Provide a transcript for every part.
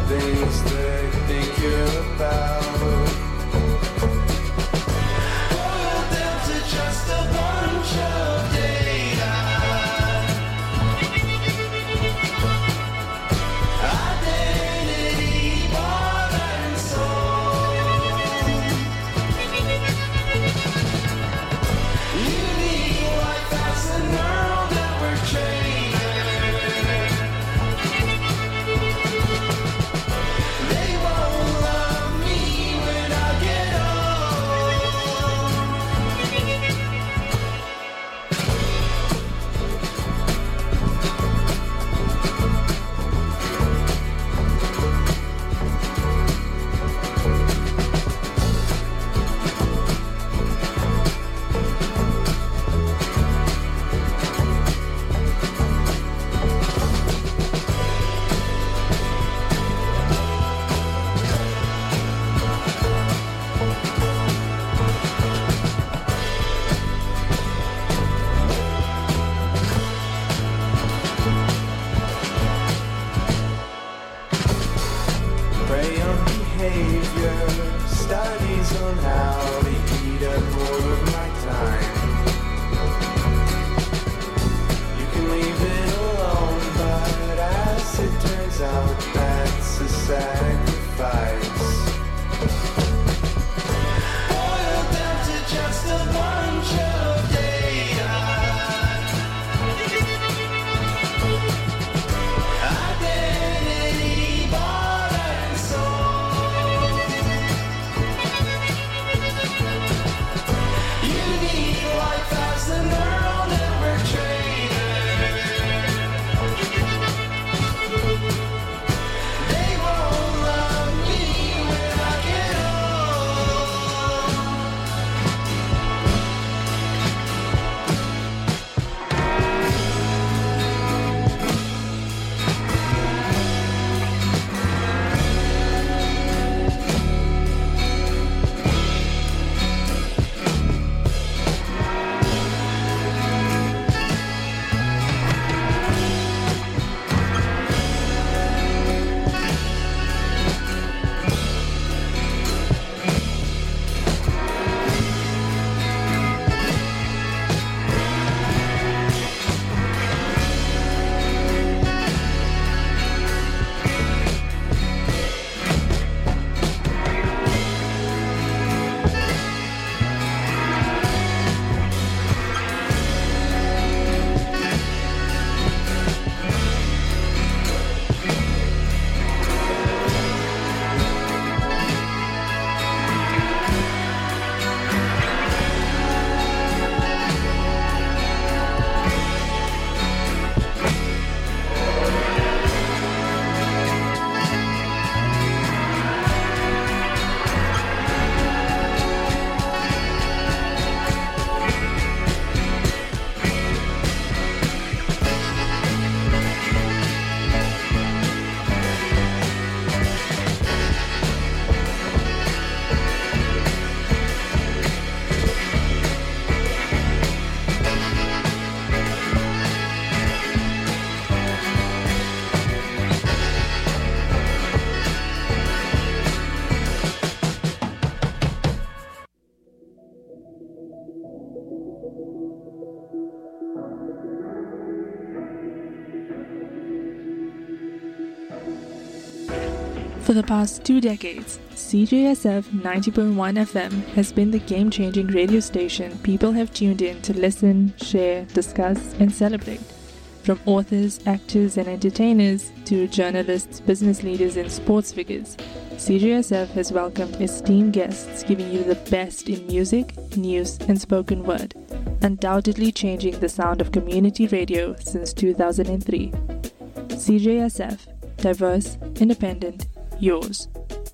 things they think you're about. Boiled down to just a bunch of data. Identity, bought and sold. Unique life as a neural network trainer. They won't love me when I get prey on behavior, studies on how to eat up more of my time. You can leave it alone, but as it turns out, that's a sacrifice. Boiled down to just a bunch of data. Identity, bought and sold. Unique life as a neural network trainer. They won't love me when I get For the past 2 decades, CJSF 90.1 FM has been the game-changing radio station people have tuned in to listen, share, discuss, and celebrate. From authors, actors, and entertainers to journalists, business leaders, and sports figures, CJSF has welcomed esteemed guests giving you the best in music, news, and spoken word, undoubtedly changing the sound of community radio since 2003. CJSF, diverse, independent, yours.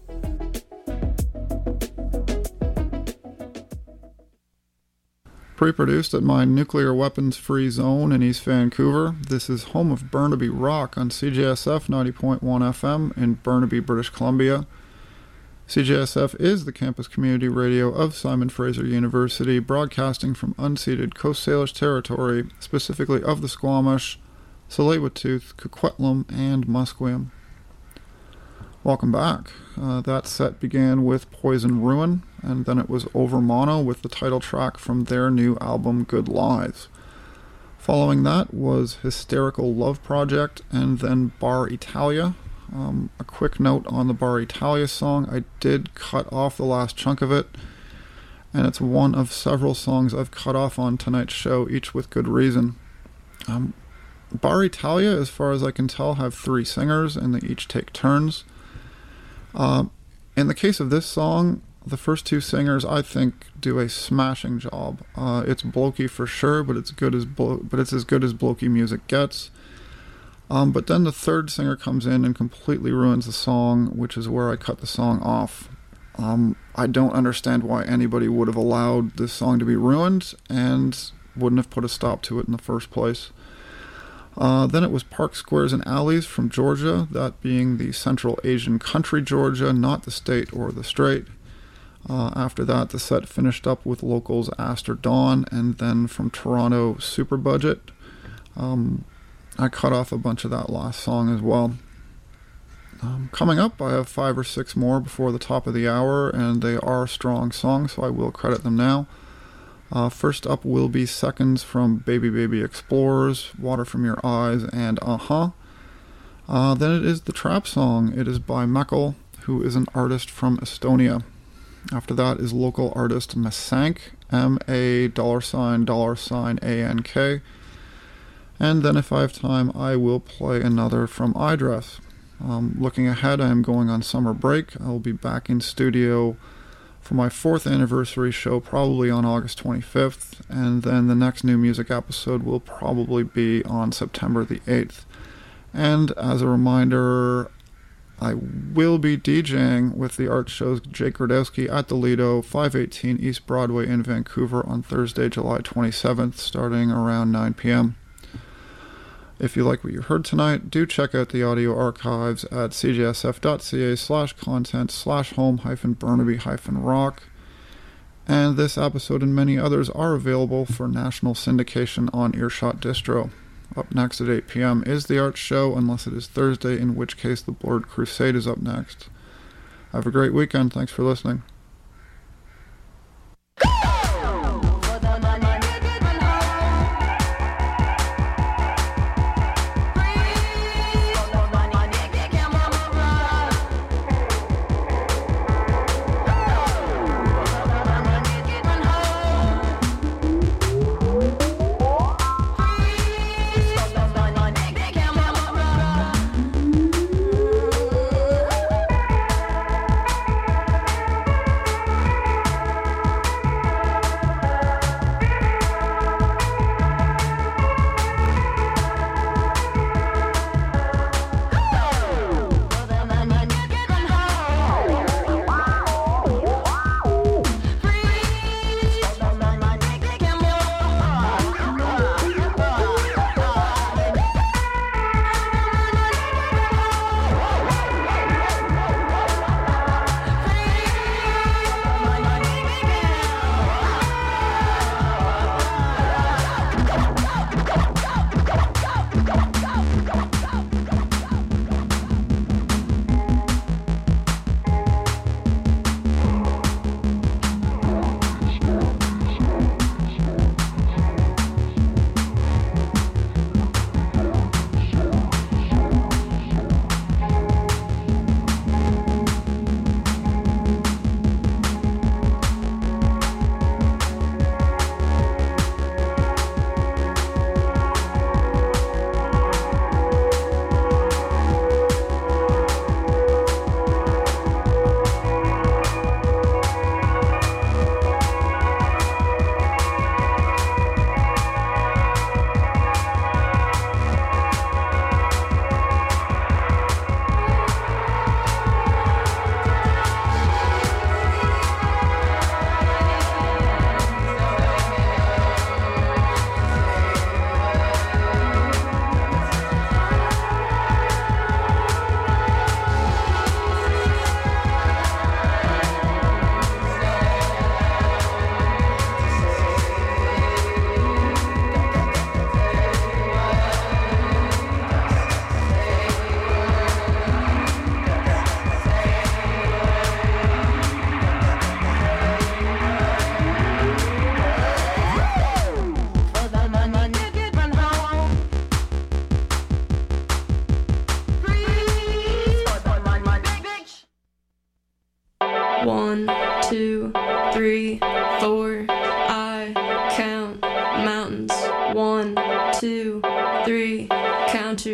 Pre-produced at my nuclear weapons-free zone in East Vancouver, this is home of Burnaby Rock on CJSF 90.1 FM in Burnaby, British Columbia. CJSF is the campus community radio of Simon Fraser University, broadcasting from unceded Coast Salish territory, specifically of the Squamish, Tsleil-Waututh, Coquitlam, and Musqueam. Welcome back. That set began with Poison Ruin, and then it was Over Mono with the title track from their new album Good Lies. Following that was Hysterical Love Project, and then Bar Italia. A quick note on the Bar Italia song, I did cut off the last chunk of it, and it's one of several songs I've cut off on tonight's show, each with good reason. Bar Italia, as far as I can tell, have 3 singers, and they each take turns. In the case of this song, the first 2 singers, I think, do a smashing job. It's blokey for sure, but it's as good as blokey music gets. But then the third singer comes in and completely ruins the song, which is where I cut the song off. I don't understand why anybody would have allowed this song to be ruined and wouldn't have put a stop to it in the first place. Then it was Park Squares and Alleys from Georgia, that being the Central Asian country Georgia, not the state or the strait. After that, the set finished up with locals Aster Dawn, and then from Toronto, Super Budget. I cut off a bunch of that last song as well. Coming up, I have 5 or 6 more before the top of the hour, and they are strong songs, so I will credit them now. First up will be Seconds from Baby Baby Explorers, Water From Your Eyes, and Then it is the trap song. It is by Mekl, who is an artist from Estonia. After that is local artist Masank, $ANK. And then if I have time, I will play another from iDress. Looking ahead, I am going on summer break. I will be back in studio for my 4th anniversary show, probably on August 25th, and then the next new music episode will probably be on September the 8th. And as a reminder, I will be DJing with the art show's Jake Grodowski at the Lido, 518 East Broadway in Vancouver on Thursday, July 27th, starting around 9 p.m. If you like what you heard tonight, do check out the audio archives at cjsf.ca/content/home-burnaby-rock. And this episode and many others are available for national syndication on Earshot Distro. Up next at 8 p.m. is the art show, unless it is Thursday, in which case the Blurred Crusade is up next. Have a great weekend. Thanks for listening.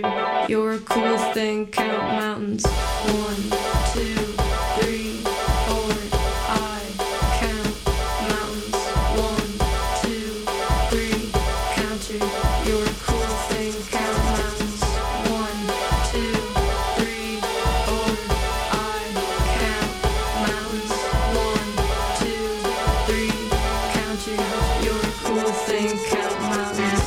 You're a cool thing, count mountains. 1, 2, 3, 4. I count mountains. 1, 2, 3. Count you. You're a cool thing, count mountains. 1, 2, 3, 4. I count mountains. 1, 2, 3. Count you. You're a cool thing, count mountains.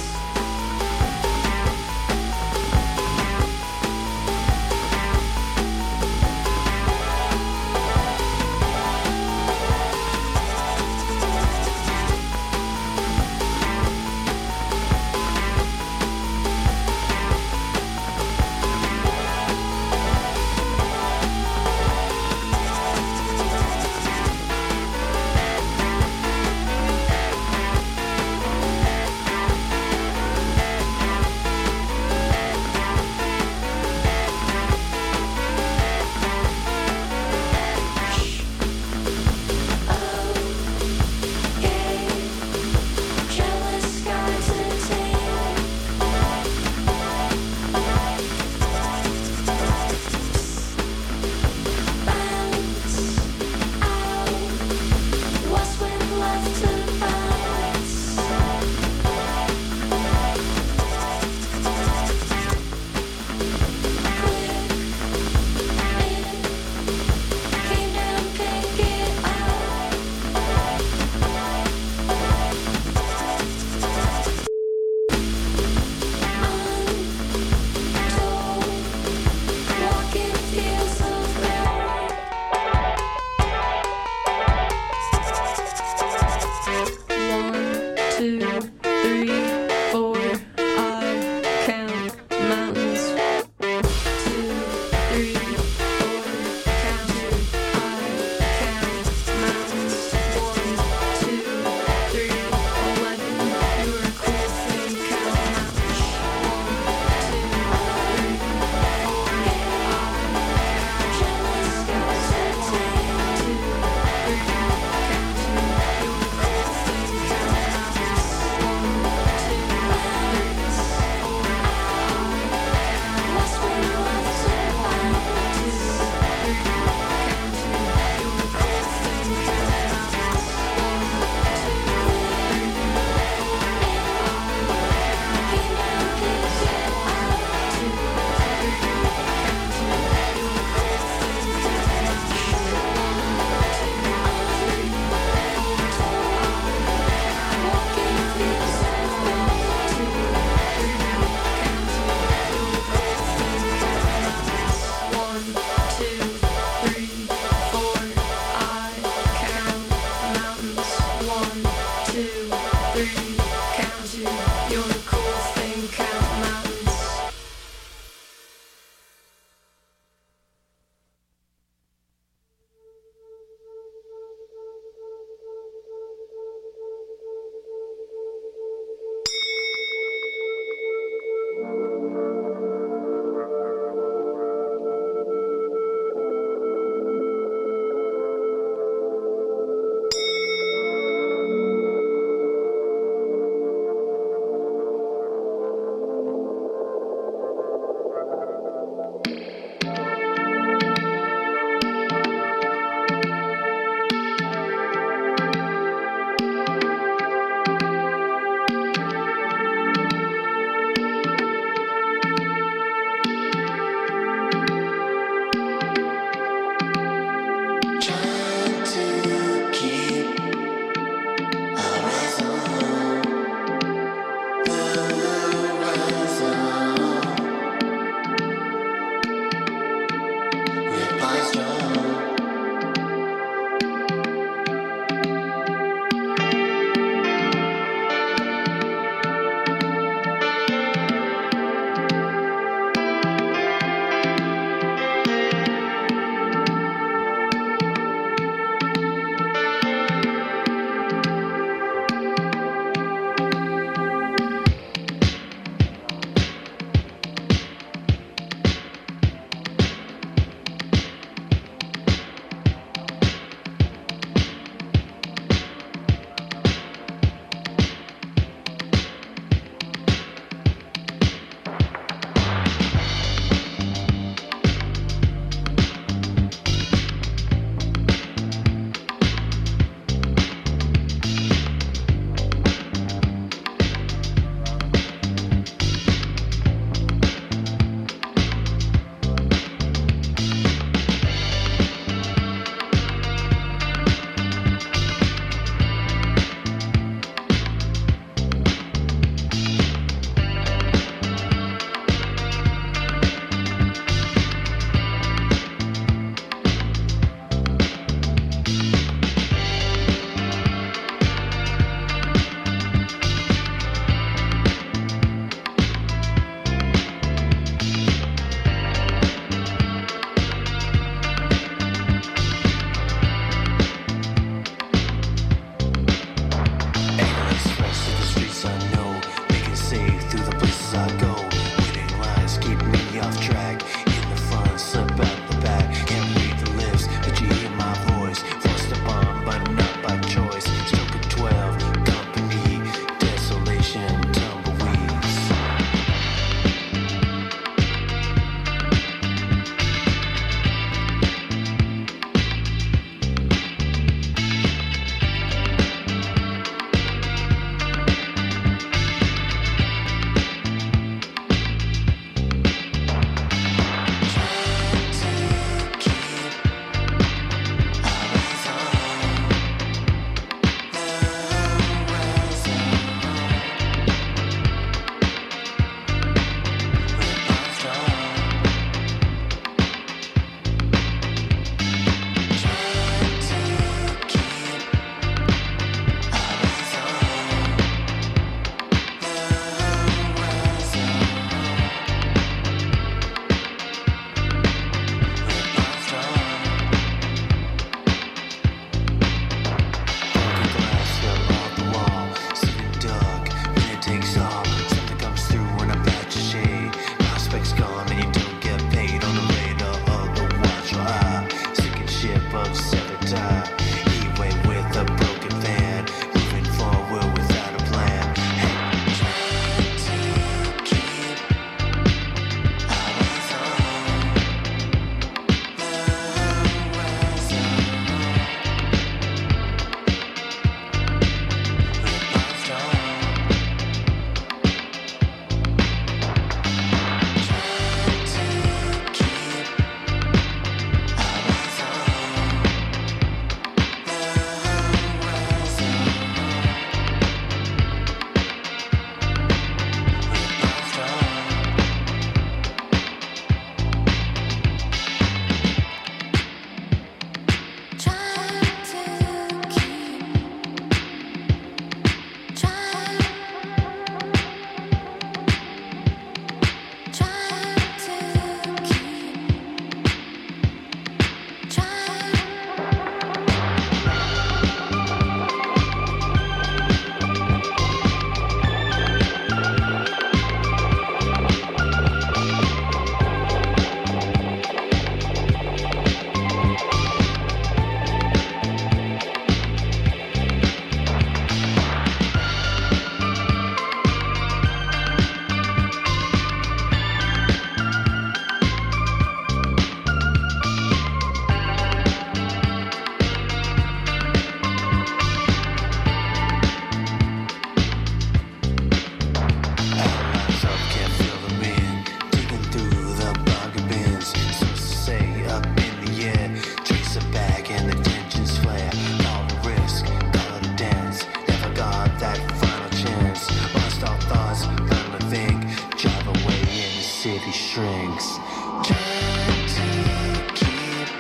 shrinks. Trying to keep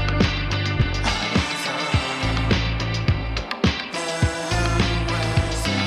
eyes on the horizon.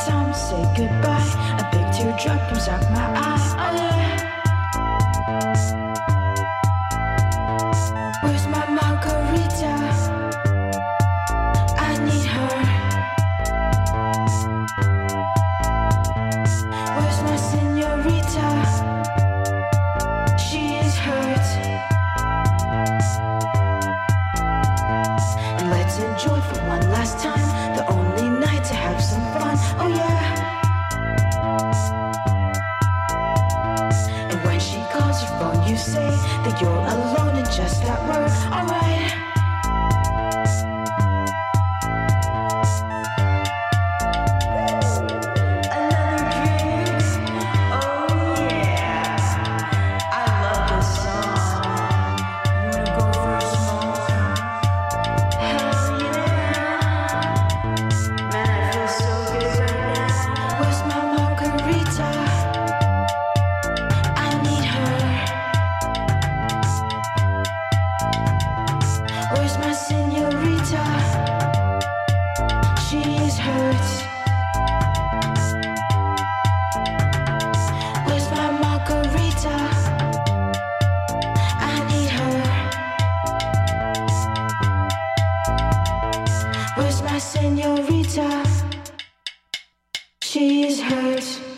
goodbye. A big teardrop comes out my eye. Oh yeah. margarita. She is hurt. And let's enjoy for one last time, the only night to have some fun. Oh yeah. And when she calls your phone, you say that you're alone and just at work. Alright. Where's my senorita? She is hurt. Where's my margarita? I need her. Where's my senorita? She is hurt.